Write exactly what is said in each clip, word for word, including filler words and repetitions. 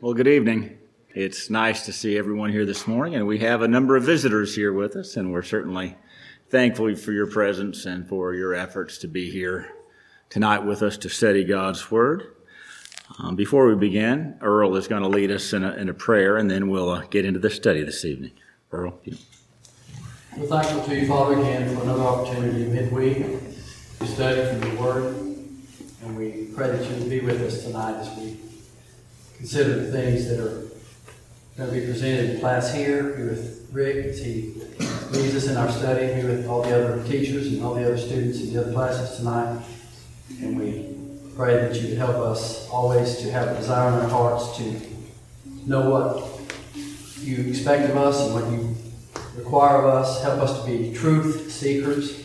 Well, good evening. It's nice to see everyone here this morning, and we have a number of visitors here with us, and we're certainly thankful for your presence and for your efforts to be here tonight with us to study God's Word. Um, before we begin, Earl is going to lead us in a, in a prayer, and then we'll uh, get into the study this evening. Earl? You. We're thankful to you, Father, again for another opportunity midweek to study from your Word, and we pray that you will be with us tonight as we consider the things that are going to be presented in class here. Be with Rick as he leads us in our study. Be with all the other teachers and all the other students in the other classes tonight. And we pray that you would help us always to have a desire in our hearts to know what you expect of us and what you require of us. Help us to be truth seekers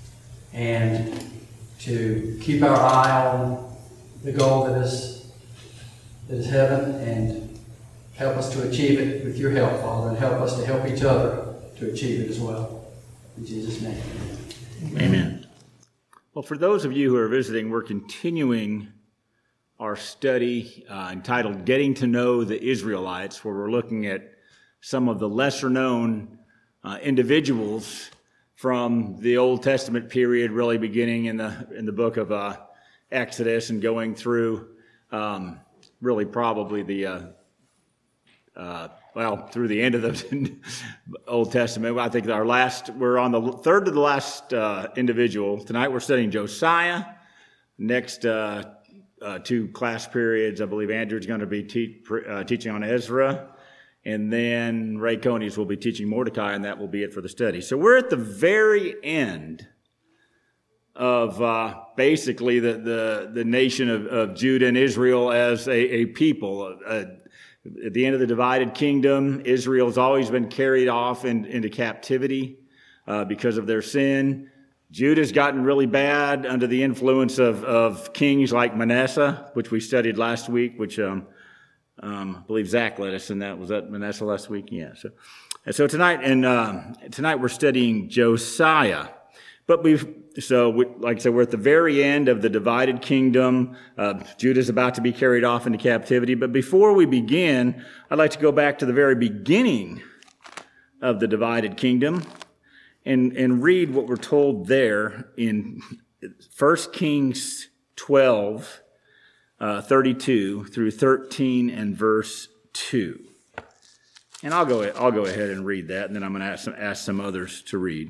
and to keep our eye on the goal that is that is heaven, and help us to achieve it with your help, Father, and help us to help each other to achieve it as well. In Jesus' name. Amen. Well, for those of you who are visiting, we're continuing our study uh, entitled Getting to Know the Israelites, where we're looking at some of the lesser-known uh, individuals from the Old Testament period, really beginning in the in the book of uh, Exodus and going through um, really probably the, uh, uh, well, through the end of the Old Testament. I think our last, we're on the third to the last uh, individual. Tonight we're studying Josiah. Next uh, uh, two class periods, I believe Andrew's going to be te- uh, teaching on Ezra. And then Ray Conies will be teaching Mordecai, and that will be it for the study. So we're at the very end of uh, basically the, the, the nation of, of Judah and Israel as a, a people. Uh, at the end of the divided kingdom, Israel has always been carried off in, into captivity uh, because of their sin. Judah's gotten really bad under the influence of, of kings like Manasseh, which we studied last week, which um, um, I believe Zach led us in that. Was that Manasseh last week? Yeah. So, and so tonight, and uh, tonight we're studying Josiah. But we've, so we, like I said, we're at the very end of the divided kingdom. Uh, Judah's about to be carried off into captivity. But before we begin, I'd like to go back to the very beginning of the divided kingdom and, and read what we're told there in First Kings twelve, uh, thirty-two through thirteen and verse two. And I'll go, I'll go ahead and read that, and then I'm going to ask some, ask some others to read.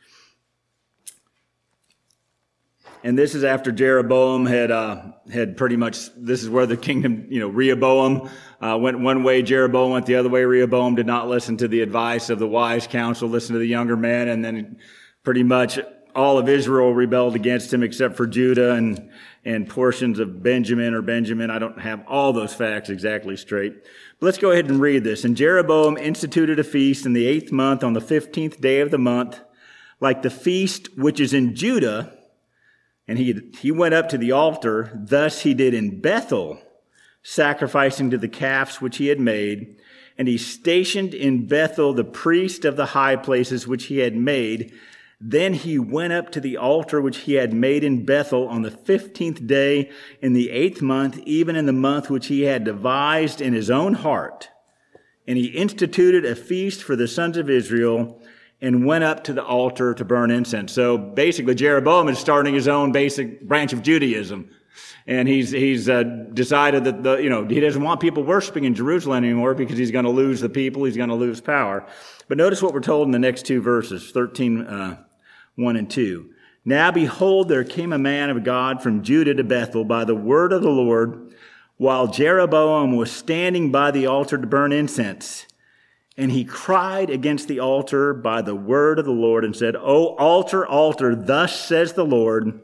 And this is after Jeroboam had uh, had pretty much, this is where the kingdom, you know, Rehoboam uh, went one way, Jeroboam went the other way. Rehoboam did not listen to the advice of the wise counsel, listen to the younger men, and then pretty much all of Israel rebelled against him except for Judah and, and portions of Benjamin or Benjamin. I don't have all those facts exactly straight. But let's go ahead and read this. And Jeroboam instituted a feast in the eighth month on the fifteenth day of the month, like the feast which is in Judah. And he he went up to the altar, thus he did in Bethel, sacrificing to the calves which he had made. And he stationed in Bethel the priest of the high places which he had made. Then he went up to the altar which he had made in Bethel on the fifteenth day in the eighth month, even in the month which he had devised in his own heart. And he instituted a feast for the sons of Israel, and went up to the altar to burn incense. So basically, Jeroboam is starting his own basic branch of Judaism. And he's he's uh, decided that, the you know, he doesn't want people worshiping in Jerusalem anymore because he's going to lose the people, he's going to lose power. But notice what we're told in the next two verses, thirteen, uh, one and two. Now behold, there came a man of God from Judah to Bethel by the word of the Lord, while Jeroboam was standing by the altar to burn incense. And he cried against the altar by the word of the Lord and said, O altar, altar, thus says the Lord,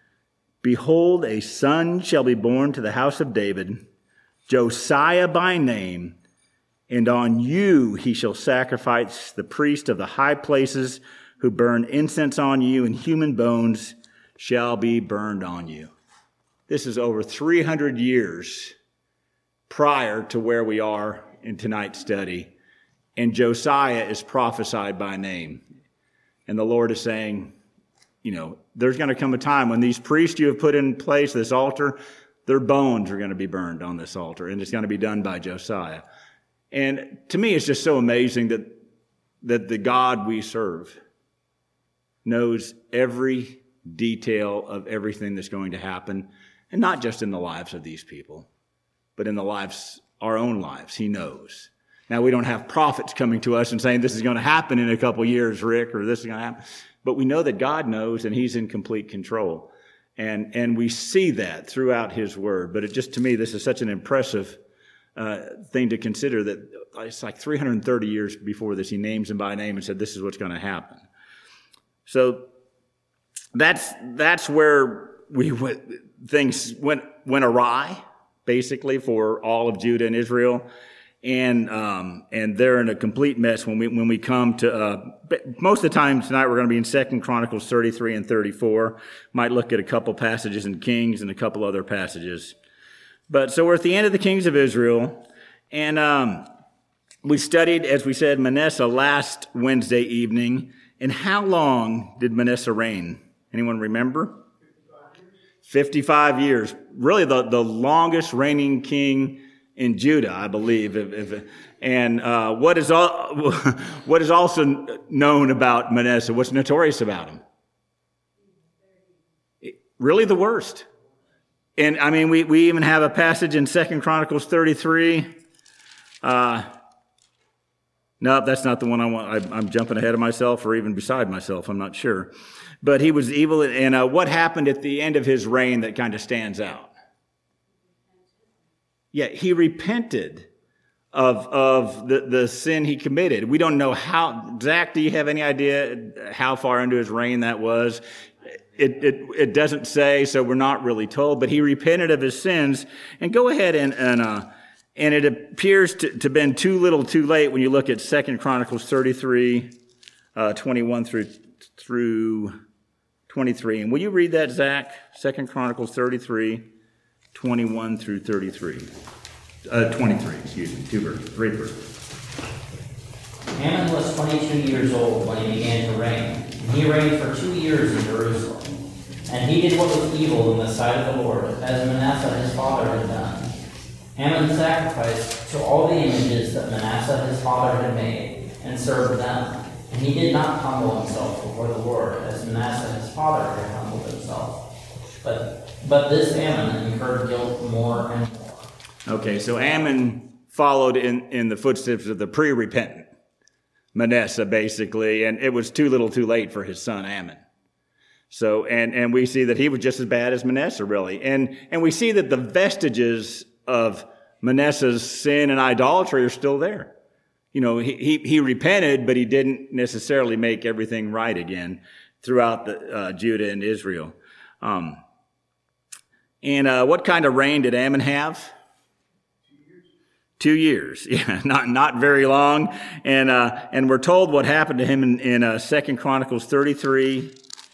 behold, a son shall be born to the house of David, Josiah by name, and on you he shall sacrifice the priest of the high places who burn incense on you, and human bones shall be burned on you. This is over three hundred years prior to where we are in tonight's study. And Josiah is prophesied by name. And the Lord is saying, you know, there's going to come a time when these priests you have put in place, this altar, Their bones are going to be burned on this altar, and it's going to be done by Josiah. And to me, it's just so amazing that, that the God we serve knows every detail of everything that's going to happen, and not just in the lives of these people, but in the lives, our own lives. He knows. Now, we don't have prophets coming to us and saying this is going to happen in a couple years, Rick, or this is going to happen. But we know that God knows, and he's in complete control. And, and we see that throughout his word. But it just, to me, this is such an impressive uh, thing to consider, that it's like three hundred thirty years before this, he names them by name and said, this is what's going to happen. So that's, that's where we went, things went, went awry, basically, for all of Judah and Israel. And, um, and they're in a complete mess when we, when we come to, uh, most of the time tonight we're going to be in Second Chronicles thirty-three and thirty-four. Might look at a couple passages in Kings and a couple other passages. But, so we're at the end of the Kings of Israel. And, um, we studied, as we said, Manasseh last Wednesday evening. And how long did Manasseh reign? Anyone remember? fifty-five years. Really the, the longest reigning king in Judah, I believe. If, if, and uh, what is all, what is also known about Manasseh? What's notorious about him? Really the worst. And I mean, we, we even have a passage in Second Chronicles thirty-three. Uh, no, that's not the one I want. I, I'm jumping ahead of myself, or even beside myself. I'm not sure. But he was evil. And uh, what happened at the end of his reign that kind of stands out? Yeah, he repented of of the, the sin he committed. We don't know how. Zach, do you have any idea how far into his reign that was? It, it, it doesn't say, so we're not really told. But he repented of his sins. And go ahead and, and, uh, and it appears to, to have been too little too late when you look at Second Chronicles thirty-three, uh, twenty-one through, through twenty-three. And will you read that, Zach? Second Chronicles thirty-three, twenty-one through thirty-three. Uh, twenty-three, excuse me, two verses, three verses. Haman was twenty-two years old when he began to reign, and he reigned for two years in Jerusalem. And he did what was evil in the sight of the Lord, as Manasseh his father had done. Haman sacrificed to all the images that Manasseh his father had made, and served them. And he did not humble himself before the Lord, as Manasseh his father had humbled himself. But, but this Haman incurred guilt more and more. Okay, so Ammon followed in, in the footsteps of the pre-repentant Manasseh, basically, and it was too little too late for his son Ammon. So, and, and we see that he was just as bad as Manasseh, really. And, and we see that the vestiges of Manasseh's sin and idolatry are still there. You know, he, he, he repented, but he didn't necessarily make everything right again throughout the, uh, Judah and Israel. Um, and, uh, what kind of reign did Ammon have? Two years, yeah, not not very long, and uh, and we're told what happened to him in, in uh, Second Chronicles thirty-three,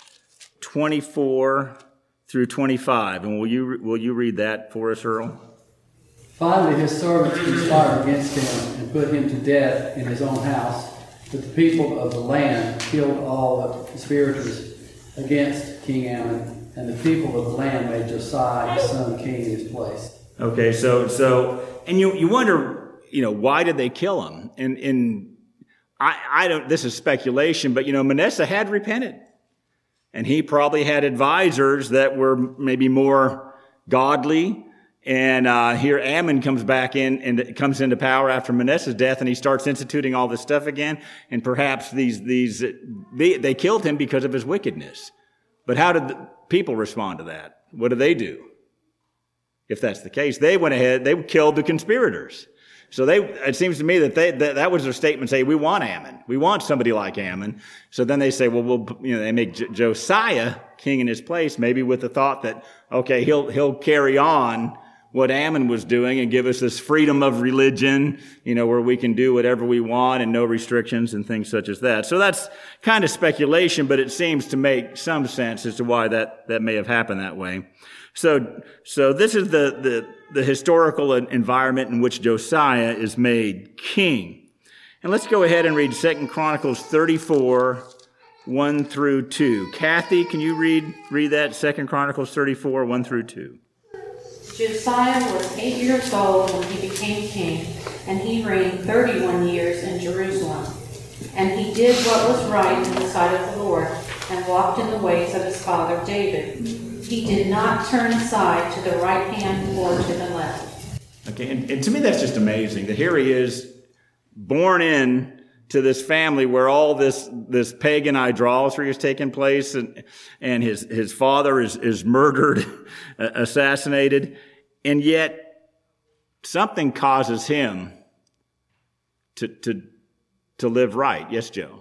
twenty-four through twenty-five. And will you will you read that for us, Earl? Finally, his servants conspired against him and put him to death in his own house. But the people of the land killed all the conspirators against King Ammon, and the people of the land made Josiah his son king in his place. Okay, so so. And you, you wonder, you know, why did they kill him? And, and I, I don't, this is speculation, but, you know, Manasseh had repented. And he probably had advisors that were maybe more godly. And, uh, here Ammon comes back in and comes into power after Manasseh's death, and he starts instituting all this stuff again. And perhaps these, these, they, they killed him because of his wickedness. But how did the people respond to that? What did they do? If that's the case, they went ahead, they killed the conspirators. So they, it seems to me that they, that, that was their statement, say, we want Ammon. We want somebody like Ammon. So then they say, well, we'll, you know, they make J- Josiah king in his place, maybe with the thought that, okay, he'll, he'll carry on what Ammon was doing and give us this freedom of religion, you know, where we can do whatever we want and no restrictions and things such as that. So that's kind of speculation, but it seems to make some sense as to why that, that may have happened that way. So, so this is the, the, the historical environment in which Josiah is made king. And let's go ahead and read Second Chronicles thirty-four, one through two. Kathy, can you read, read that? Second Chronicles thirty-four, one through two. Josiah was eight years old when he became king, and he reigned thirty-one years in Jerusalem. And he did what was right in the sight of the Lord, and walked in the ways of his father David. He did not turn aside to the right hand or to the left. Okay, and, and to me that's just amazing that here he is, born in to this family where all this this pagan idolatry is taking place, and and his his father is is murdered, assassinated, and yet something causes him to to to live right. Yes, Joe.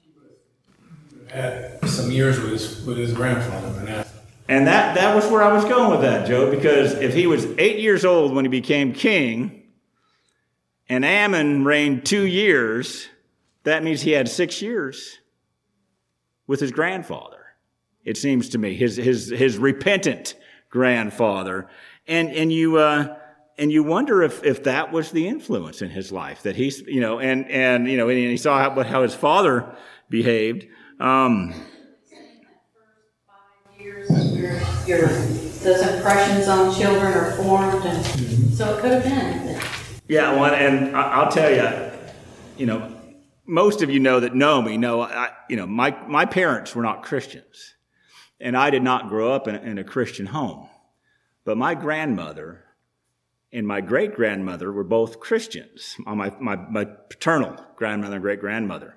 Had some years with his with his grandfather Manasseh. And that that was where I was going with that, Joe, because if he was eight years old when he became king, and Amon reigned two years, that means he had six years with his grandfather. It seems to me, his his his repentant grandfather, and and you uh, and you wonder if if that was the influence in his life, that he's you know and and you know and he saw how, how his father behaved. Um, Your, your, those impressions on children are formed, and so it could have been that. Yeah, well, and I'll tell you, you know, most of you know that know me know, I, you know, my my parents were not Christians, and I did not grow up in, in a Christian home. But my grandmother and my great grandmother were both Christians. My my my paternal grandmother and great grandmother.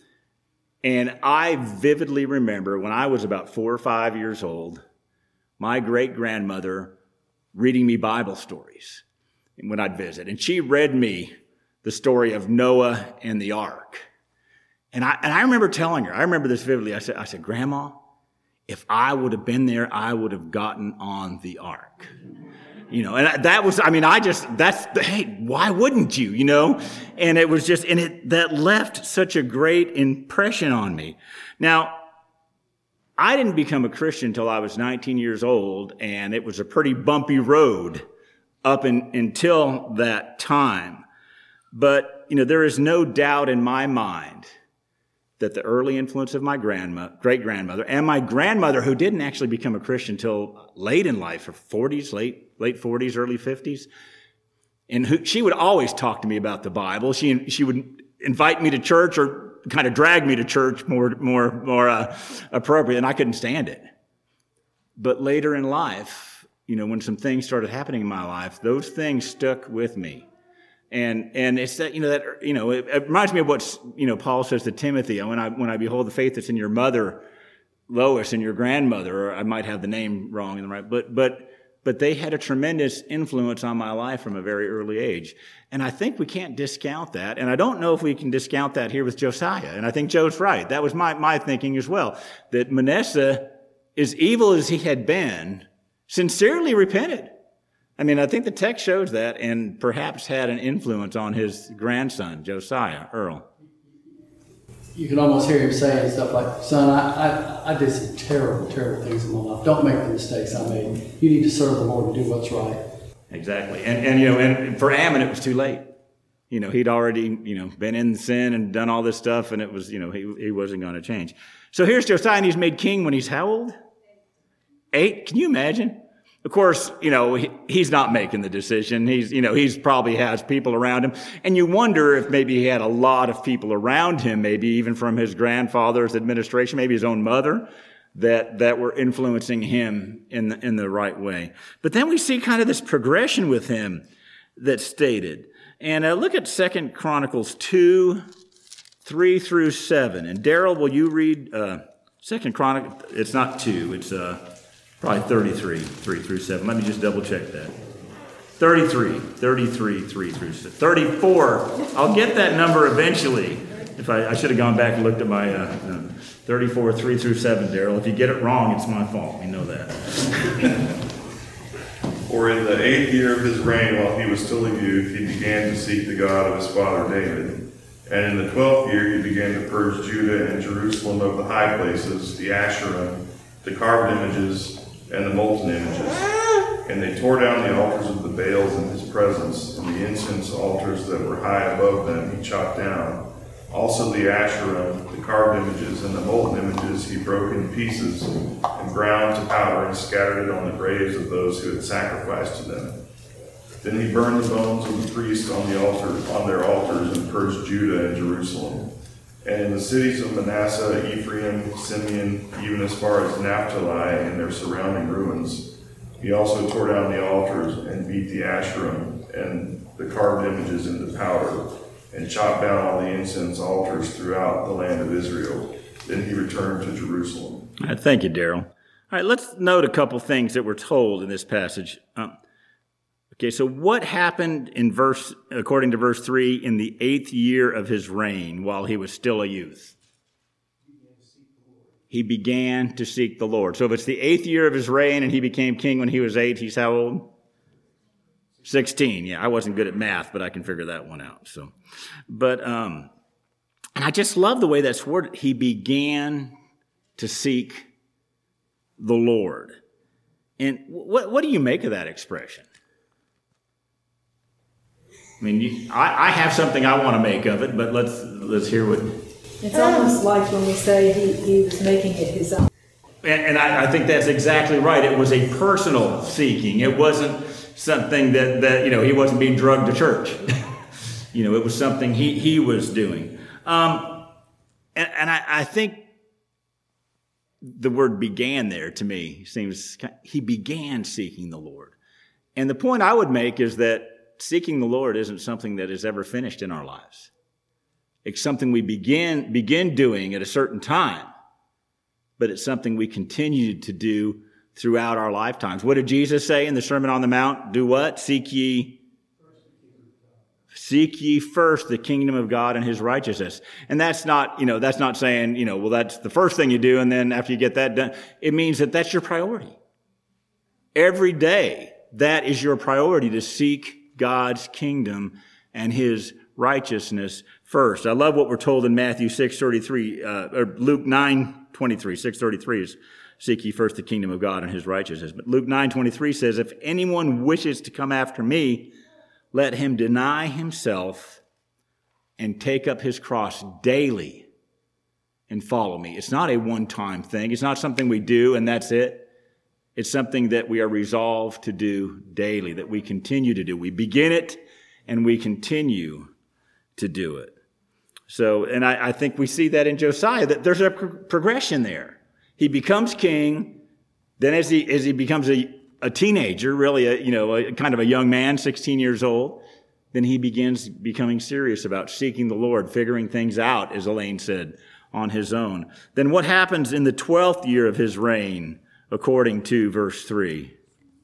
And I vividly remember when I was about four or five years old, my great-grandmother reading me Bible stories when I'd visit. And she read me the story of Noah and the ark. And I, and I remember telling her, I remember this vividly, I said, I said, Grandma, if I would have been there, I would have gotten on the ark. You know, and that was, I mean, I just, that's, hey, why wouldn't you, you know? And it was just, and it, that left such a great impression on me. Now, I didn't become a Christian until I was nineteen years old, and it was a pretty bumpy road up in, until that time. But, you know, there is no doubt in my mind that the early influence of my grandma, great-grandmother, and my grandmother, who didn't actually become a Christian until late in life, her forties, late late forties, early fifties, and who, she would always talk to me about the Bible. She she would invite me to church, or kind of drag me to church, more more more uh, appropriate, and I couldn't stand it. But later in life, you know, when some things started happening in my life, those things stuck with me. And and it's that, you know, that, you know, it, it reminds me of what, you know, Paul says to Timothy, when I when I behold the faith that's in your mother, Lois, and your grandmother, or I might have the name wrong in the right, but but but they had a tremendous influence on my life from a very early age. And I think we can't discount that. And I don't know if we can discount that here with Josiah. And I think Joe's right. That was my, my thinking as well, that Manasseh, as evil as he had been, sincerely repented. I mean, I think the text shows that, and perhaps had an influence on his grandson, Josiah, Earl. You can almost hear him saying stuff like, son, I, I, I did some terrible, terrible things in my life. Don't make the mistakes I made. You need to serve the Lord and do what's right. Exactly. And, and you know, and for Ammon, it was too late. You know, he'd already, you know, been in sin and done all this stuff, and it was, you know, he, he wasn't going to change. So here's Josiah, and he's made king when he's how old? Eight? Can you imagine? Of course, you know, he, he's not making the decision. He's, you know, he's probably has people around him. And you wonder if maybe he had a lot of people around him, maybe even from his grandfather's administration, maybe his own mother, that, that were influencing him in the, in the right way. But then we see kind of this progression with him that's stated. And uh, look at Second Chronicles two, three through seven. And Daryl, will you read, uh, Second Chronicles, it's not two, it's, uh, probably thirty-three, three through seven. Let me just double check that. thirty-three, thirty-three, three through seven. thirty-four. I'll get that number eventually. If I, I should have gone back and looked at my uh, uh, thirty-four, three through seven, Daryl. If you get it wrong, it's my fault. You know that. For in the eighth year of his reign, while he was still a youth, he began to seek the God of his father David. And in the twelfth year, he began to purge Judah and Jerusalem of the high places, the Asherah, the carved images, and the molten images. And they tore down the altars of the Baals in his presence, and the incense altars that were high above them he chopped down. Also the Asherim, the carved images, and the molten images he broke in pieces and ground to powder and scattered it on the graves of those who had sacrificed to them. Then he burned the bones of the priests on the altar, on their altars, and purged Judah and Jerusalem. And in the cities of Manasseh, Ephraim, Simeon, even as far as Naphtali and their surrounding ruins, he also tore down the altars and beat the Asherim and the carved images into powder, and chopped down all the incense altars throughout the land of Israel. Then he returned to Jerusalem. All right, thank you, Daryl. All right, let's note a couple things that we're told in this passage. Um, okay, so what happened in verse, according to verse three, in the eighth year of his reign while he was still a youth? He began to seek the Lord. So if it's the eighth year of his reign and he became king when he was eight, he's how old? sixteen. Yeah, I wasn't good at math, but I can figure that one out. So, but, um, and I just love the way that's worded. He began to seek the Lord. And what, what do you make of that expression? I mean, you, I, I have something I want to make of it, but let's, let's hear what. It's almost like when we say he, he was making it his own. And, and I, I think that's exactly right. It was a personal seeking. It wasn't something that, that, you know, he wasn't being drugged to church. You know, it was something he, he was doing. Um, and and I, I think the word began there to me seems, he began seeking the Lord. And the point I would make is that seeking the Lord isn't something that is ever finished in our lives. It's something we begin, begin doing at a certain time, but it's something we continue to do throughout our lifetimes. What did Jesus say in the Sermon on the Mount? Do what? Seek ye, seek ye first the kingdom of God and his righteousness. And that's not, you know, that's not saying, you know, well, that's the first thing you do, and then after you get that done, it means that that's your priority. Every day, that is your priority, to seek God's kingdom and his righteousness first. I love what we're told in Matthew six thirty-three, uh, or Luke nine twenty-three. six thirty-three is, seek ye first the kingdom of God and his righteousness. But Luke nine twenty-three says, if anyone wishes to come after me, let him deny himself and take up his cross daily and follow me. It's not a one-time thing. It's not something we do and that's it. It's something that we are resolved to do daily, that we continue to do. We begin it and we continue to do it. So, and I, I think we see that in Josiah, that there's a pro- progression there. He becomes king. Then as he, as he becomes a, a teenager, really a, you know, a kind of a young man, sixteen years old, then he begins becoming serious about seeking the Lord, figuring things out, as Elaine said, on his own. Then what happens in the twelfth year of his reign, according to verse three?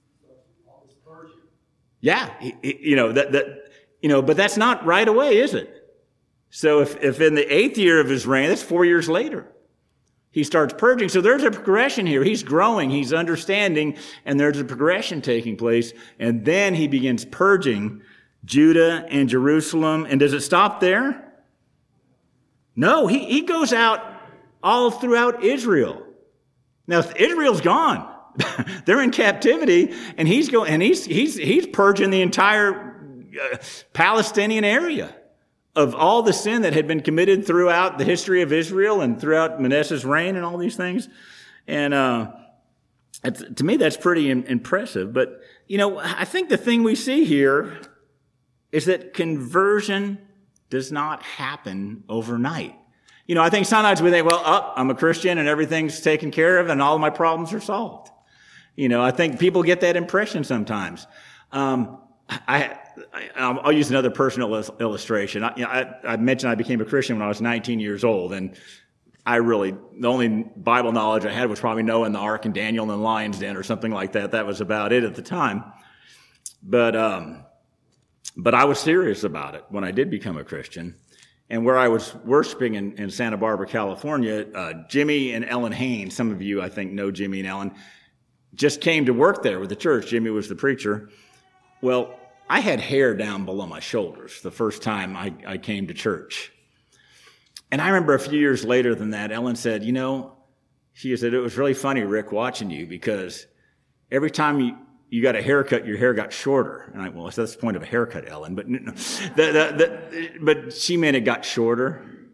Yeah, he, he, you know, that, that, you know, but that's not right away, is it? So if, if in the eighth year of his reign, that's four years later, he starts purging. So there's a progression here. He's growing, he's understanding, and there's a progression taking place. And then he begins purging Judah and Jerusalem. And does it stop there? No, he, he goes out all throughout Israel. Now, Israel's gone. They're in captivity, and he's going, and he's, he's, he's purging the entire uh, Palestinian area of all the sin that had been committed throughout the history of Israel and throughout Manasseh's reign and all these things. And, uh, to me, that's pretty in, impressive. But, you know, I think the thing we see here is that conversion does not happen overnight. You know, I think sometimes we think, well, oh, I'm a Christian and everything's taken care of and all of my problems are solved. You know, I think people get that impression sometimes. Um, I, I, I'll use another personal illustration. I, you know, I, I mentioned I became a Christian when I was nineteen years old, and I really, the only Bible knowledge I had was probably Noah and the Ark and Daniel and the lion's den or something like that. That was about it at the time. But, um, but I was serious about it when I did become a Christian. And where I was worshiping in, in Santa Barbara, California, uh, Jimmy and Ellen Haynes, some of you I think know Jimmy and Ellen, just came to work there with the church. Jimmy was the preacher. Well, I had hair down below my shoulders the first time I, I came to church. And I remember a few years later than that, Ellen said, you know, she said, it was really funny, Rick, watching you, because every time you, you got a haircut, your hair got shorter. And I, well, that's the point of a haircut, Ellen. But, no, the, the, the, but she meant it got shorter.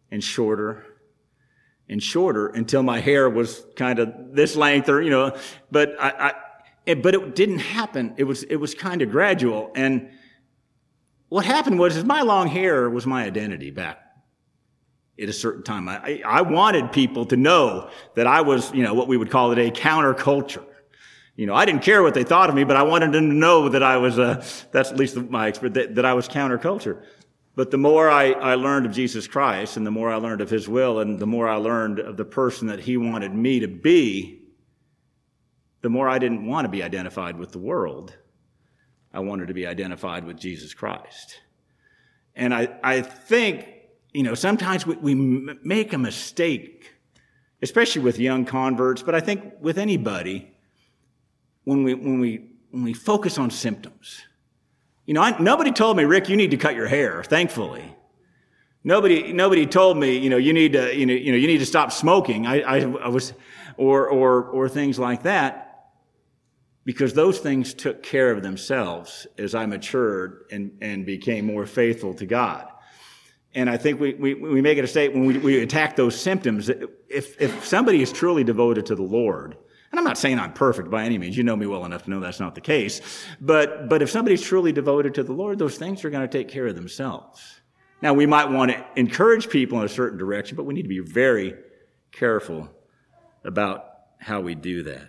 and shorter and shorter until my hair was kind of this length, or, you know, but I, I it, but it didn't happen. It was, it was kind of gradual. And what happened was, is my long hair was my identity back at a certain time. I, I wanted people to know that I was, you know, what we would call today counterculture. You know, I didn't care what they thought of me, but I wanted them to know that I was, uh, that's at least my experience, that, that I was counterculture. But the more I, I learned of Jesus Christ, and the more I learned of his will, and the more I learned of the person that he wanted me to be, the more I didn't want to be identified with the world. I wanted to be identified with Jesus Christ. And I, I think, you know, sometimes we, we make a mistake, especially with young converts, but I think with anybody, when we, when we, when we focus on symptoms. You know, I, nobody told me, Rick, you need to cut your hair, thankfully. Nobody, nobody told me, you know, you need to, you know, you know, you need to stop smoking. I, I, I was, or, or, or things like that, because those things took care of themselves as I matured and, and became more faithful to God. And I think we, we, we make it a statement when we, we attack those symptoms. If, if somebody is truly devoted to the Lord, and I'm not saying I'm perfect by any means. You know me well enough to know that's not the case. But, but if somebody's truly devoted to the Lord, those things are going to take care of themselves. Now, we might want to encourage people in a certain direction, but we need to be very careful about how we do that.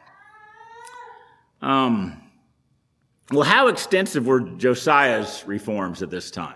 Um, well, how extensive were Josiah's reforms at this time?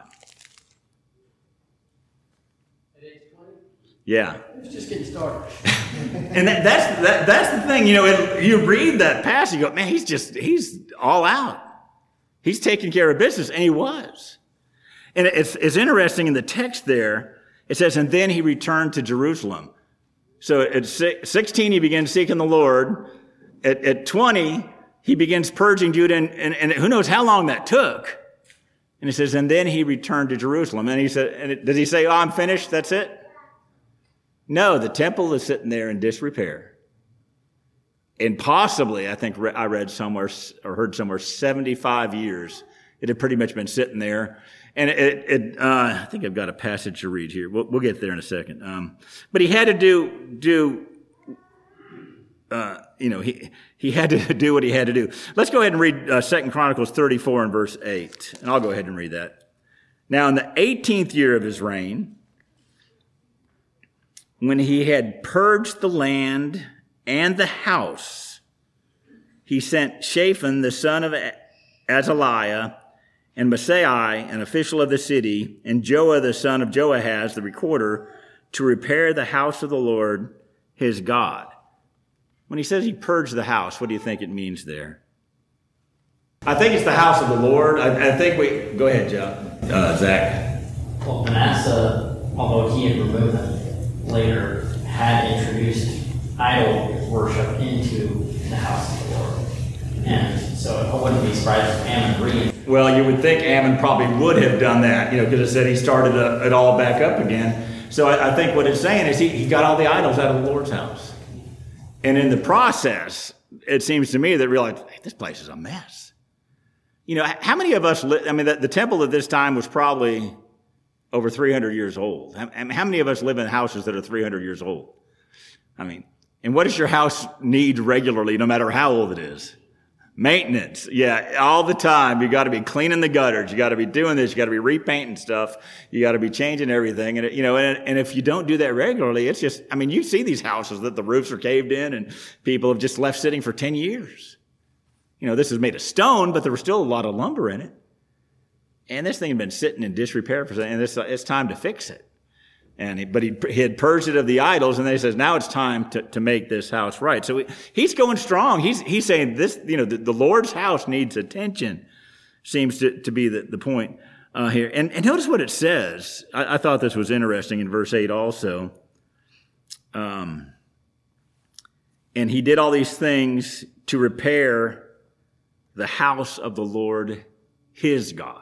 Yeah. It's just getting started. And that, that's that, that's the thing, you know, it, you read that passage, you go, man, he's just, he's all out. He's taking care of business, and he was. And it's, it's interesting in the text there, it says, and then he returned to Jerusalem. So at sixteen, he begins seeking the Lord. At, at twenty, he begins purging Judah, and, and, and who knows how long that took. And it says, and then he returned to Jerusalem. And he said, and it, does he say, oh, I'm finished, that's it? No, the temple is sitting there in disrepair. And possibly, I think I read somewhere or heard somewhere, seventy-five years. It had pretty much been sitting there. And it, it uh, I think I've got a passage to read here. We'll, we'll get there in a second. Um, but he had to do, do, uh, you know, he, he had to do what he had to do. Let's go ahead and read uh, Second Chronicles thirty-four and verse eight. And I'll go ahead and read that. Now, in the eighteenth year of his reign, when he had purged the land and the house, he sent Shaphan, the son of Azaliah, and Maasai, an official of the city, and Joah, the son of Joahaz, the recorder, to repair the house of the Lord, his God. When he says he purged the house, what do you think it means there? I think it's the house of the Lord. I, I think we... Go ahead, Joe. Uh, Zach. Well, Manasseh, although he had removed them, later had introduced idol worship into the house of the Lord. And so I wouldn't be surprised if Ammon re- Well, you would think Ammon probably would have done that, you know, because it said he started a, it all back up again. So I, I think what it's saying is he, he got all the idols out of the Lord's house. And in the process, it seems to me that realized, hey, this place is a mess. You know, how many of us, li- I mean, the, the temple at this time was probably over three hundred years old. How, how many of us live in houses that are three hundred years old? I mean, and what does your house need regularly, no matter how old it is? Maintenance. Yeah, all the time. You got to be cleaning the gutters. You got to be doing this. You got to be repainting stuff. You got to be changing everything. And, you know, and, and if you don't do that regularly, it's just, I mean, you see these houses that the roofs are caved in and people have just left sitting for ten years. You know, this is made of stone, but there was still a lot of lumber in it. And this thing had been sitting in disrepair for, and it's, it's time to fix it. And he, but he, he had purged it of the idols, and then he says, now it's time to, to make this house right. So he, he's going strong. He's, he's saying this, you know, the, the Lord's house needs attention, seems to, to be the, the point, uh, here. And, and notice what it says. I, I thought this was interesting in verse eight also. Um, and he did all these things to repair the house of the Lord, his God.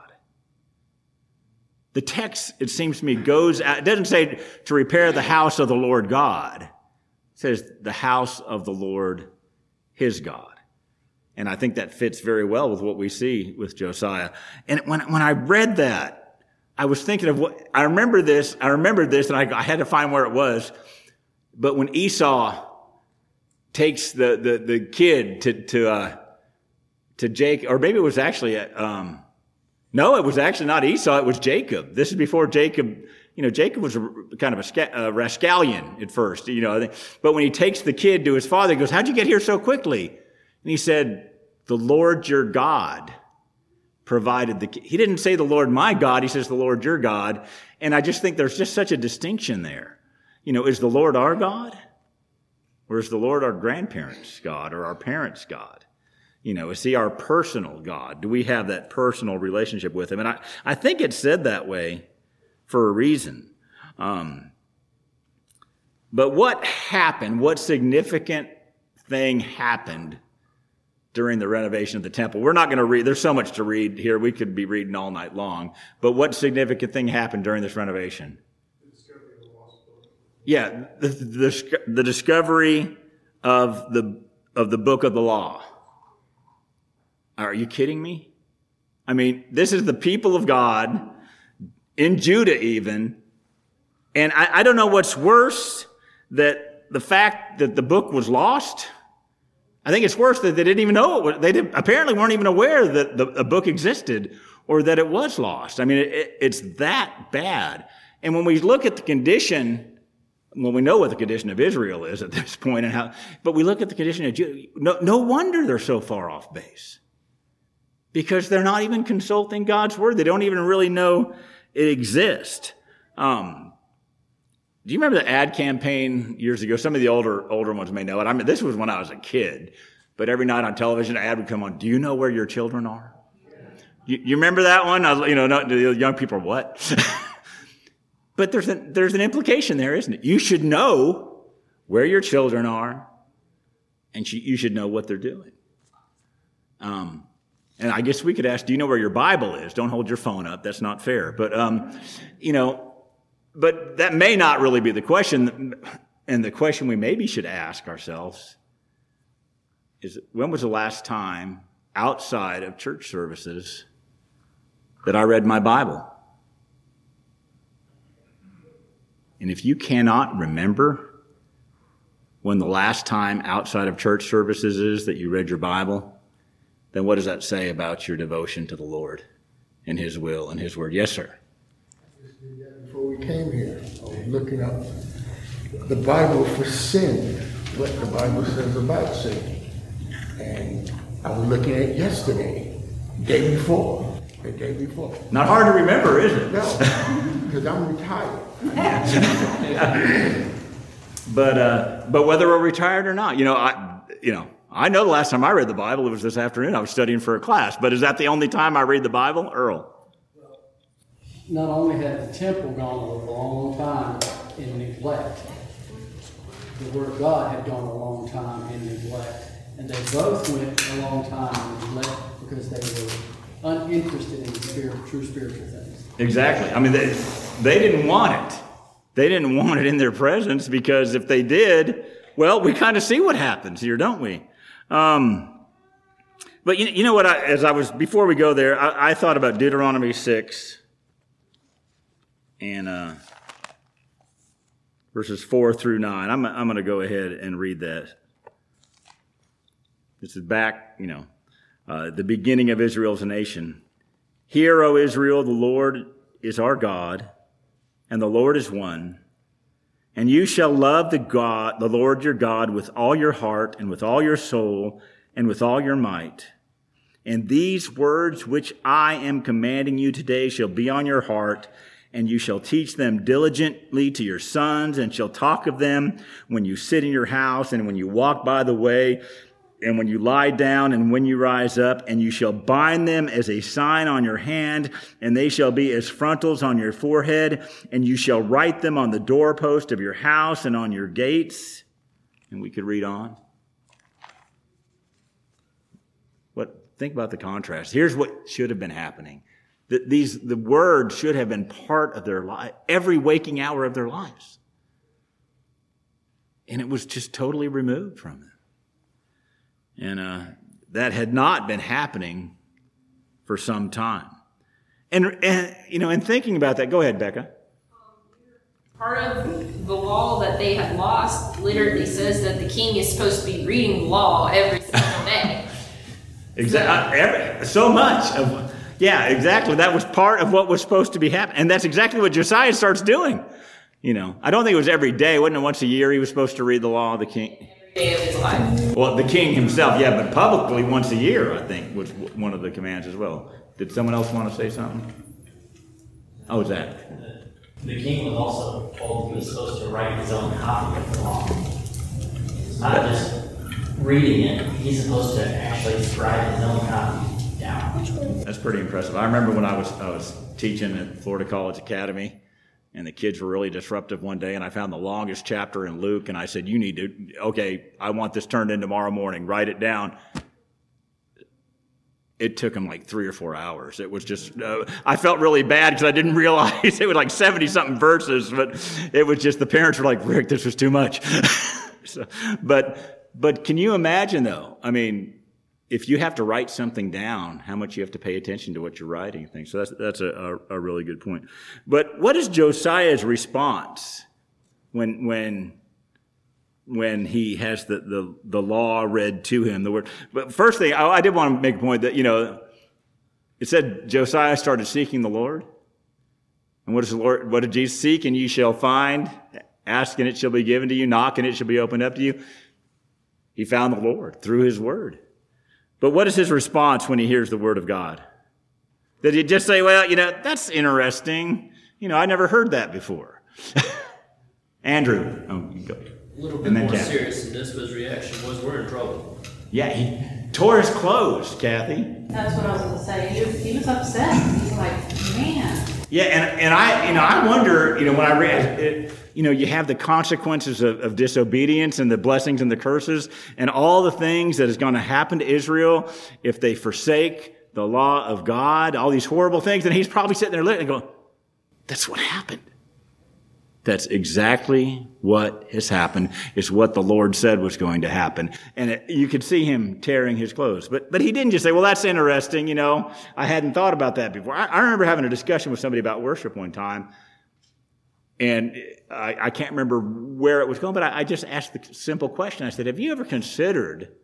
The text, it seems to me, goes out, it doesn't say to repair the house of the Lord God. It says the house of the Lord, his God. And I think that fits very well with what we see with Josiah. And when, when I read that, I was thinking of what, I remember this, I remembered this, and I, I had to find where it was. But when Esau takes the, the, the kid to, to, uh, to Jacob, or maybe it was actually, um, no, it was actually not Esau, it was Jacob. This is before Jacob, you know, Jacob was a, kind of a, sca- a rascallion at first, you know, but when he takes the kid to his father, he goes, how'd you get here so quickly? And he said, the Lord your God provided the kid. He didn't say the Lord my God, he says the Lord your God. And I just think there's just such a distinction there. You know, is the Lord our God? Or is the Lord our grandparents' God or our parents' God? You know, is he our personal God? Do we have that personal relationship with him? And I, I think it's said that way for a reason. Um, but what happened, what significant thing happened during the renovation of the temple? We're not going to read, there's so much to read here, we could be reading all night long. But what significant thing happened during this renovation? Yeah, the, the, the discovery of the, of the book of the law. Are you kidding me? I mean, this is the people of God, in Judah even, and I, I don't know what's worse, that the fact that the book was lost. I think it's worse that they didn't even know it was, they did, apparently weren't even aware that the, the book existed or that it was lost. I mean, it, it, it's that bad. And when we look at the condition, well, we know what the condition of Israel is at this point, and how, but we look at the condition of Judah. No, no wonder they're so far off base, because they're not even consulting God's word. They don't even really know it exists. Um, do you remember the ad campaign years ago? Some of the older older ones may know it. I mean, this was when I was a kid, but every night on television, an ad would come on. Do you know where your children are? You, you remember that one? I was, you know, not, the young people are what? But there's a, there's an implication there, isn't it? You should know where your children are, and you should know what they're doing. Um, and I guess we could ask, do you know where your Bible is? Don't hold your phone up. That's not fair. But, um, you know, but that may not really be the question. And the question we maybe should ask ourselves is, when was the last time outside of church services that I read my Bible? And if you cannot remember when the last time outside of church services is that you read your Bible, then what does that say about your devotion to the Lord and his will and his word? Yes, sir. Before we came here, I was looking up the Bible for sin, what the Bible says about sin. And I was looking at it yesterday, day before, the day before. Not hard to remember, is it? No, because I'm retired. but uh, but whether we're retired or not, you know, I you know I know the last time I read the Bible, it was this afternoon. I was studying for a class. But is that the only time I read the Bible, Earl? Not only had the temple gone a long time in neglect, the Word of God had gone a long time in neglect, and they both went a long time in neglect because they were uninterested in spirit, true spiritual things. Exactly. I mean, they, they didn't want it. They didn't want it in their presence, because if they did, well, we kind of see what happens here, don't we? Um, but you, you know what? I, as I was before we go there, I, I thought about Deuteronomy six and uh, verses four through nine. I'm I'm going to go ahead and read that. This is back, you know, uh, the beginning of Israel's nation. Hear, O Israel, the Lord is our God, and the Lord is one. And you shall love the God, the Lord your God, with all your heart and with all your soul and with all your might. And these words which I am commanding you today shall be on your heart, and you shall teach them diligently to your sons, and shall talk of them when you sit in your house, and when you walk by the way, and when you lie down, and when you rise up, and you shall bind them as a sign on your hand, and they shall be as frontals on your forehead, and you shall write them on the doorpost of your house and on your gates. And we could read on. What? Think about the contrast. Here's what should have been happening. The, these, the words should have been part of their life, every waking hour of their lives. And it was just totally removed from them. And uh, that had not been happening for some time. And, and, you know, in thinking about that, go ahead, Becca. Part of the law that they had lost literally says that the king is supposed to be reading the law every single day. Exactly. Every, so much of, yeah, exactly. That was part of what was supposed to be happening. And that's exactly what Josiah starts doing. You know, I don't think it was every day. Wasn't it once a year he was supposed to read the law of the king? Every day of his life. Well, the king himself, yeah, but publicly once a year, I think, was one of the commands as well. Did someone else want to say something? Oh, Zach. The king was also told he was supposed to write his own copy of the law. It's not just reading it, he's supposed to actually write his own copy down. That's pretty impressive. I remember when I was I was teaching at Florida College Academy, and the kids were really disruptive one day, and I found the longest chapter in Luke, and I said, you need to, okay, I want this turned in tomorrow morning, write it down. It took them like three or four hours. It was just, uh, I felt really bad because I didn't realize it was like seventy-something verses, but it was just, the parents were like, Rick, this was too much. so, but, but can you imagine though? I mean, if you have to write something down, how much you have to pay attention to what you're writing and things. So that's, that's a, a, a really good point. But what is Josiah's response when, when, when he has the, the, the law read to him, the word? But first thing, I, I did want to make a point that, you know, it said Josiah started seeking the Lord. And what is the Lord, what did Jesus seek? And you shall find, ask and it shall be given to you, knock and it shall be opened up to you. He found the Lord through his word. But what is his response when he hears the word of God? Did he just say, well, you know, that's interesting. You know, I never heard that before. Andrew. Oh, you go. A little bit more Kathy. Serious than this, but his reaction was, we're in trouble. Yeah, he tore his clothes, Kathy. That's what I was going to say. He was, he was upset. He was like, man. Yeah, and, and I, you know, I wonder, you know, when I read it, you know, you have the consequences of, of disobedience and the blessings and the curses and all the things that is going to happen to Israel if they forsake the law of God, all these horrible things. And he's probably sitting there and going, that's what happened. That's exactly what has happened. It's what the Lord said was going to happen. And it, you could see him tearing his clothes. But but he didn't just say, well, that's interesting. You know, I hadn't thought about that before. I, I remember having a discussion with somebody about worship one time. And I, I can't remember where it was going, but I, I just asked the simple question. I said, have you ever considered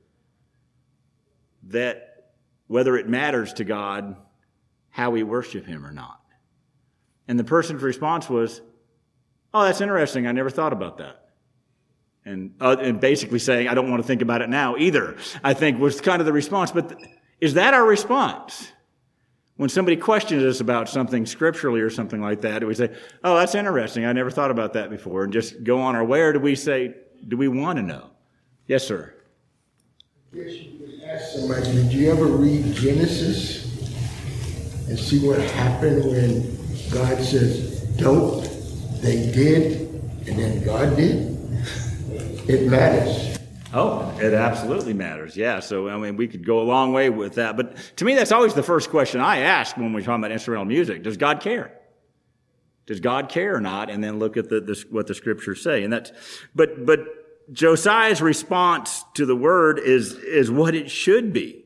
that whether it matters to God how we worship him or not? And the person's response was, oh, that's interesting. I never thought about that. And, uh, and basically saying, I don't want to think about it now either, I think was kind of the response. But th- is that our response? When somebody questions us about something scripturally or something like that, do we say, oh, that's interesting. I never thought about that before, and just go on our way? Or do we say, do we want to know? Yes, sir. Yes, you could ask somebody, did you ever read Genesis and see what happened when God says, don't? They did, and then God did. It matters. Oh, it absolutely matters. Yeah. So, I mean, we could go a long way with that. But to me, that's always the first question I ask when we're talking about instrumental music. Does God care? Does God care or not? And then look at the, the, what the scriptures say. And that's, but, but Josiah's response to the word is, is what it should be.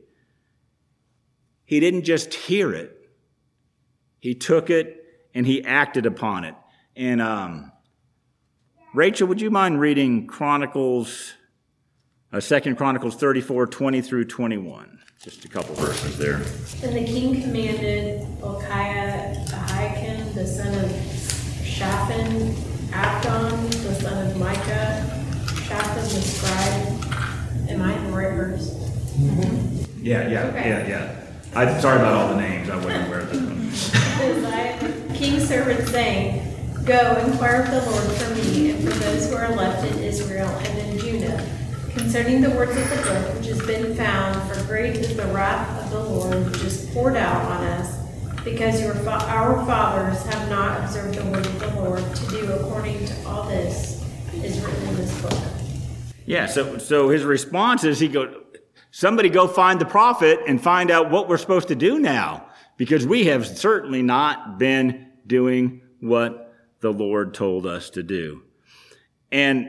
He didn't just hear it. He took it and he acted upon it. And um, Rachel, would you mind reading Chronicles, uh, Second Chronicles thirty-four, twenty through twenty-one? Just a couple verses there. And the king commanded Hilkiah, Ahikam, the son of Shaphan, Abdon, the son of Micah, Shaphan the scribe. Am I in the right verse? Mm-hmm. Yeah, yeah, okay. yeah, yeah. I'm sorry about all the names. I wasn't aware of this one. The king's servant saying, go, inquire of the Lord for me and for those who are left in Israel and in Judah, concerning the words of the book which has been found, for great is the wrath of the Lord which is poured out on us, because your fa- our fathers have not observed the word of the Lord to do according to all this is written in this book. Yeah, so so his response is he go, somebody go find the prophet and find out what we're supposed to do now, because we have certainly not been doing what the Lord told us to do. And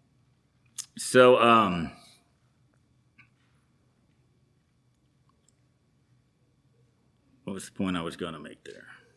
so, um, what was the point I was going to make there?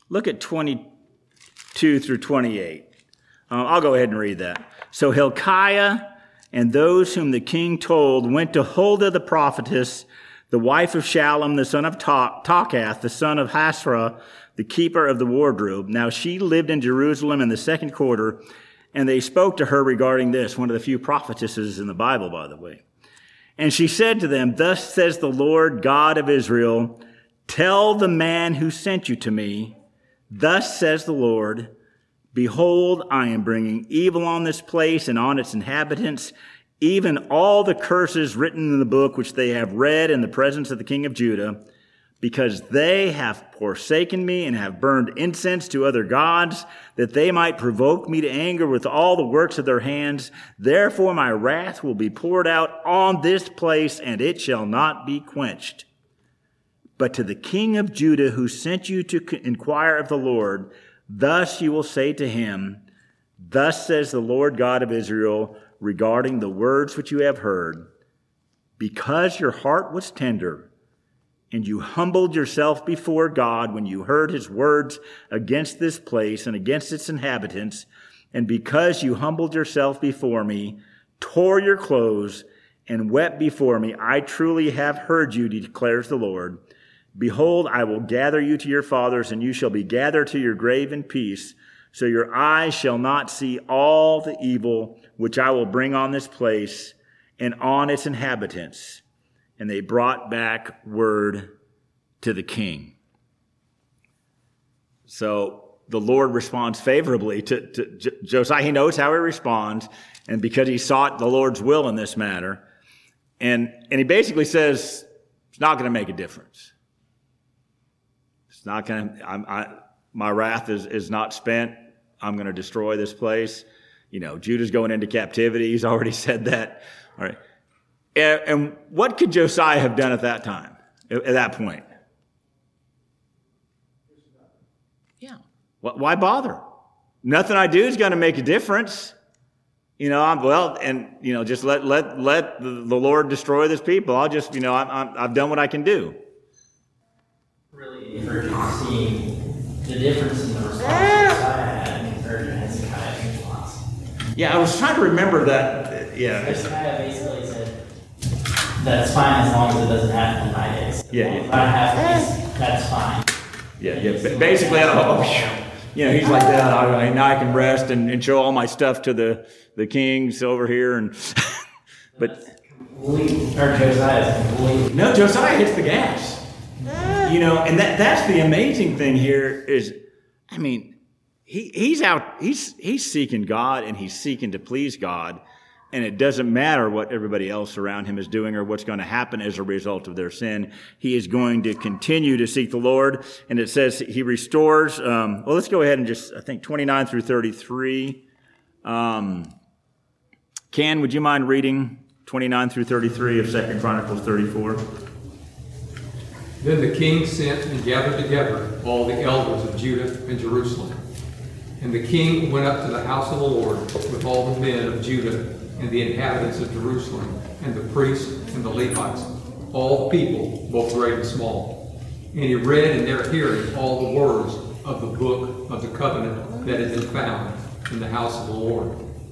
Look at twenty-two through twenty-eight. Uh, I'll go ahead and read that. So Hilkiah and those whom the king told went to Huldah the prophetess, the wife of Shallum, the son of Takath, the son of Hasrah, the keeper of the wardrobe. Now she lived in Jerusalem in the second quarter, and they spoke to her regarding this, one of the few prophetesses in the Bible, by the way. And she said to them, thus says the Lord God of Israel, tell the man who sent you to me, thus says the Lord, behold, I am bringing evil on this place and on its inhabitants, even all the curses written in the book which they have read in the presence of the king of Judah, because they have forsaken me and have burned incense to other gods, that they might provoke me to anger with all the works of their hands. Therefore my wrath will be poured out on this place, and it shall not be quenched. But to the king of Judah who sent you to inquire of the Lord, thus you will say to him, thus says the Lord God of Israel, regarding the words which you have heard, because your heart was tender, and you humbled yourself before God when you heard his words against this place and against its inhabitants, and because you humbled yourself before me, tore your clothes, and wept before me, I truly have heard you, declares the Lord. Behold, I will gather you to your fathers, and you shall be gathered to your grave in peace, so your eyes shall not see all the evil which I will bring on this place and on its inhabitants. And they brought back word to the king. So the Lord responds favorably to, to J- Josiah. He knows how he responds, and because he sought the Lord's will in this matter. And, and he basically says, it's not going to make a difference. It's not going to, I, my wrath is, is not spent. I'm going to destroy this place. You know, Judah's going into captivity. He's already said that. All right. And, and what could Josiah have done at that time, at, at that point? Yeah. Why bother? Nothing I do is going to make a difference. You know, I'm, well, and, you know, just let, let, let the, the Lord destroy this people. I'll just, you know, I'm, I'm, I've done what I can do. Really encouraging to see the difference in the response Josiah had compared to Hezekiah's response. Yeah, I was trying to remember that. Yeah. Hezekiah basically said, that's fine as long as it doesn't happen in my days. Yeah, yeah. If I have peace, that's fine. Yeah, yeah. Basically, oh, you know, he's like that. I, now I can rest and, and show all my stuff to the, the kings over here. And but complete, or Josiah's complete. No, Josiah hits the gas. You know, and that that's the amazing thing here is, I mean, he he's out, he's he's seeking God, and he's seeking to please God. And it doesn't matter what everybody else around him is doing or what's going to happen as a result of their sin. He is going to continue to seek the Lord. And it says he restores, um, well, let's go ahead and just, I think, twenty-nine through thirty-three. Um, Ken, would you mind reading twenty-nine through thirty-three of Second Chronicles thirty-four? Then the king sent and gathered together all the elders of Judah and Jerusalem. And the king went up to the house of the Lord with all the men of Judah and the inhabitants of Jerusalem, and the priests and the Levites, all the people, both great and small. And he read in their hearing all the words of the book of the covenant that had been found in the house of the Lord.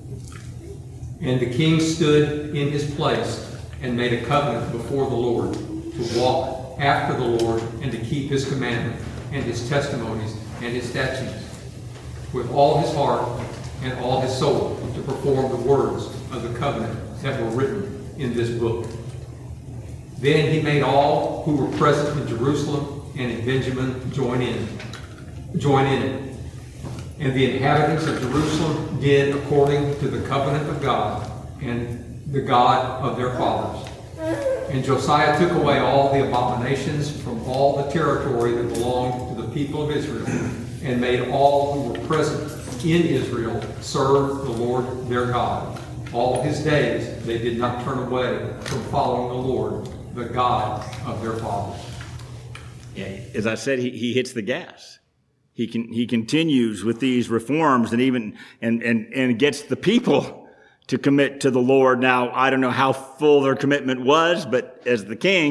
And the king stood in his place and made a covenant before the Lord to walk after the Lord and to keep his commandment and his testimonies and his statutes with all his heart and all his soul, to perform the words of the covenant that were written in this book. Then he made all who were present in Jerusalem and in Benjamin join in, join in it. And the inhabitants of Jerusalem did according to the covenant of God and the God of their fathers. And Josiah took away all the abominations from all the territory that belonged to the people of Israel, and made all who were present in Israel serve the Lord their God. All his days they did not turn away from following the Lord, the God of their fathers. Yeah, as I said, he, he hits the gas. He can he continues with these reforms, and even and and and gets the people to commit to the Lord. Now, I don't know how full their commitment was, but as the king,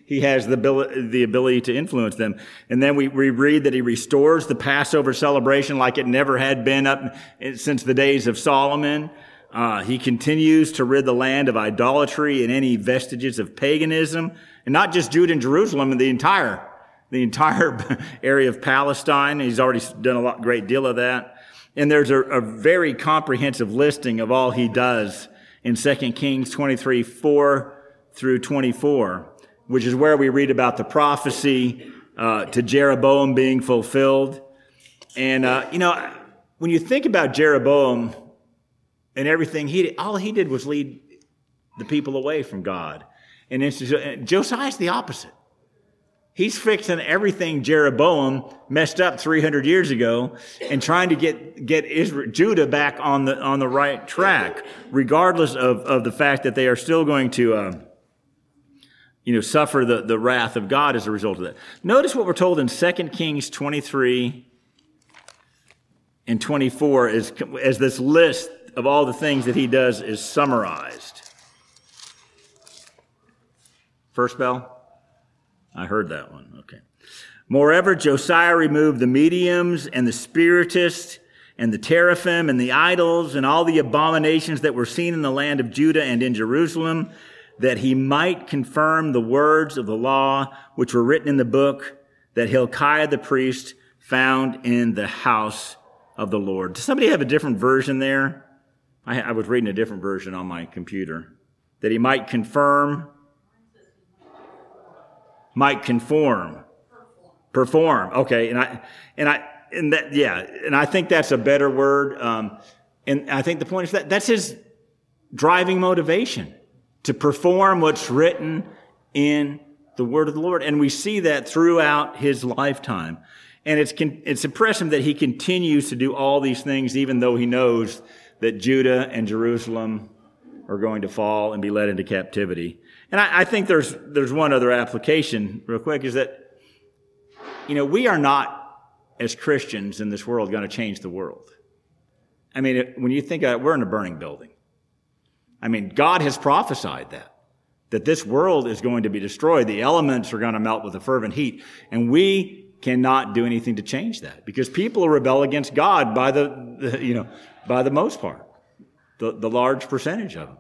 he has the ability, the ability to influence them. And then we, we read that he restores the Passover celebration like it never had been up since the days of Solomon. Uh, he continues to rid the land of idolatry and any vestiges of paganism, and not just Judah and Jerusalem, and the entire, the entire area of Palestine. He's already done a lot, great deal of that. And there's a, a very comprehensive listing of all he does in Second Kings twenty-three, four through twenty-four, which is where we read about the prophecy uh, to Jeroboam being fulfilled. And, uh, you know, when you think about Jeroboam and everything, he all he did was lead the people away from God. And Josiah's the opposite. He's fixing everything Jeroboam messed up three hundred years ago and trying to get, get Israel, Judah back on the, on the right track, regardless of, of the fact that they are still going to, uh, you know, suffer the, the wrath of God as a result of that. Notice what we're told in Second Kings twenty-three and twenty-four as, as this list of all the things that he does is summarized. First bell? I heard that one. Okay. Moreover, Josiah removed the mediums and the spiritists and the teraphim and the idols and all the abominations that were seen in the land of Judah and in Jerusalem, that he might confirm the words of the law which were written in the book that Hilkiah the priest found in the house of the Lord. Does somebody have a different version there? I, I was reading a different version on my computer. That he might confirm Might conform, perform. Okay, and I and I and that yeah, and I think that's a better word. Um, and I think the point is that that's his driving motivation to perform what's written in the Word of the Lord, and we see that throughout his lifetime. And it's it's impressive that he continues to do all these things, even though he knows that Judah and Jerusalem are going to fall and be led into captivity. And I, I think there's there's one other application, real quick, is that, you know, we are not, as Christians in this world, going to change the world. I mean, it, when you think of it, we're in a burning building. I mean, God has prophesied that, that this world is going to be destroyed. The elements are going to melt with a fervent heat. And we cannot do anything to change that because people will rebel against God by the, the you know, by the most part, the, the large percentage of them.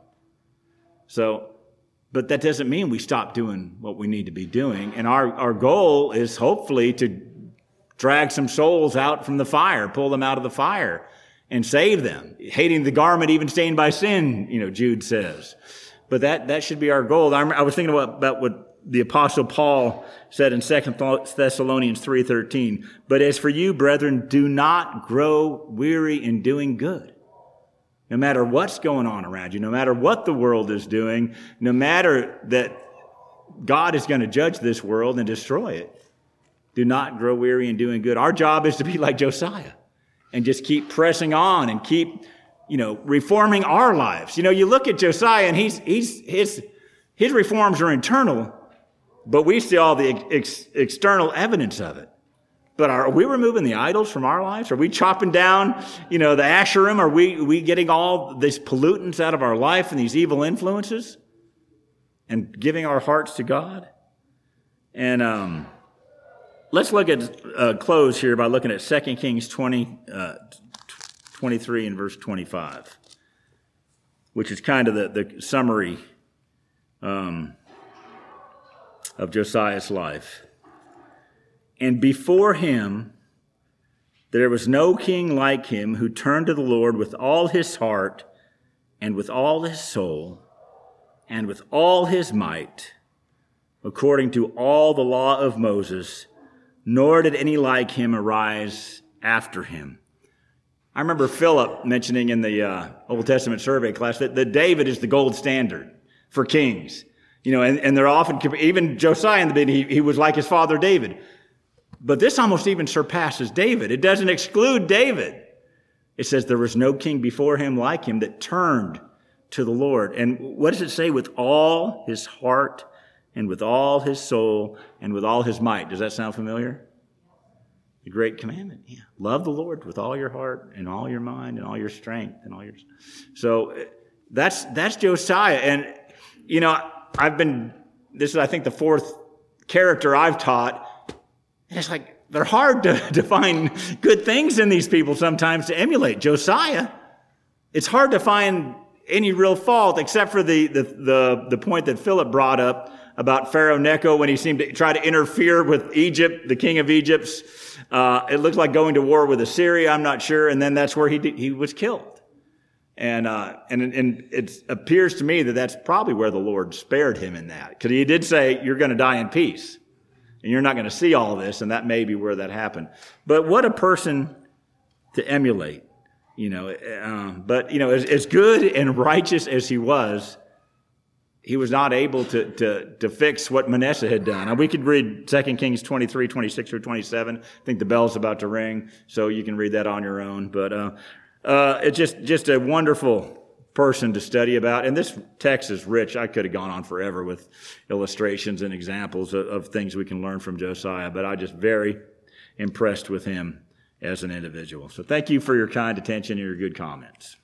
So, but that doesn't mean we stop doing what we need to be doing. And our, our goal is hopefully to drag some souls out from the fire, pull them out of the fire and save them. Hating the garment even stained by sin, you know, Jude says. But that, that should be our goal. I, I was thinking about, about what the Apostle Paul said in Second Thessalonians three thirteen. But as for you, brethren, do not grow weary in doing good. No matter what's going on around you, no matter what the world is doing, no matter that God is going to judge this world and destroy it, do not grow weary in doing good. Our job is to be like Josiah and just keep pressing on and keep, you know, reforming our lives. You know, you look at Josiah and he's, he's, his, his reforms are internal, but we see all the ex- external evidence of it. But are we removing the idols from our lives? Are we chopping down, you know, the Asherim? Are we, are we getting all these pollutants out of our life and these evil influences and giving our hearts to God? And um, let's look at uh, close here by looking at Second Kings twenty, uh, twenty-three and verse twenty-five, which is kind of the, the summary um, of Josiah's life. And before him, there was no king like him who turned to the Lord with all his heart and with all his soul and with all his might, according to all the law of Moses, nor did any like him arise after him. I remember Philip mentioning in the uh, Old Testament survey class that, that David is the gold standard for kings. You know, and, and they're often, even Josiah in the beginning, he, he was like his father David. But this almost even surpasses David. It doesn't exclude David. It says there was no king before him like him that turned to the Lord. And what does it say? With all his heart and with all his soul and with all his might. Does that sound familiar? The great commandment. Yeah. Love the Lord with all your heart and all your mind and all your strength and all your... So that's, that's Josiah. And, you know, I've been, this is, I think, the fourth character I've taught, and it's like they're hard to, to find good things in these people sometimes to emulate. Josiah, it's hard to find any real fault except for the, the, the, the point that Philip brought up about Pharaoh Necho when he seemed to try to interfere with Egypt, the king of Egypt's. Uh, it looked like going to war with Assyria, I'm not sure, and then that's where he he was killed. And uh, and and it appears to me that that's probably where the Lord spared him in that, because he did say, "You're going to die in peace, and you're not going to see all this," and that may be where that happened. But what a person to emulate, you know. Uh, but you know, as, as good and righteous as he was, he was not able to, to, to fix what Manasseh had done. Now, we could read Second Kings twenty-three, twenty-six through twenty-seven. I think the bell's about to ring, so you can read that on your own. But uh, uh, it's just, just a wonderful person to study about. And this text is rich. I could have gone on forever with illustrations and examples of, of things we can learn from Josiah, but I'm just very impressed with him as an individual. So thank you for your kind attention and your good comments.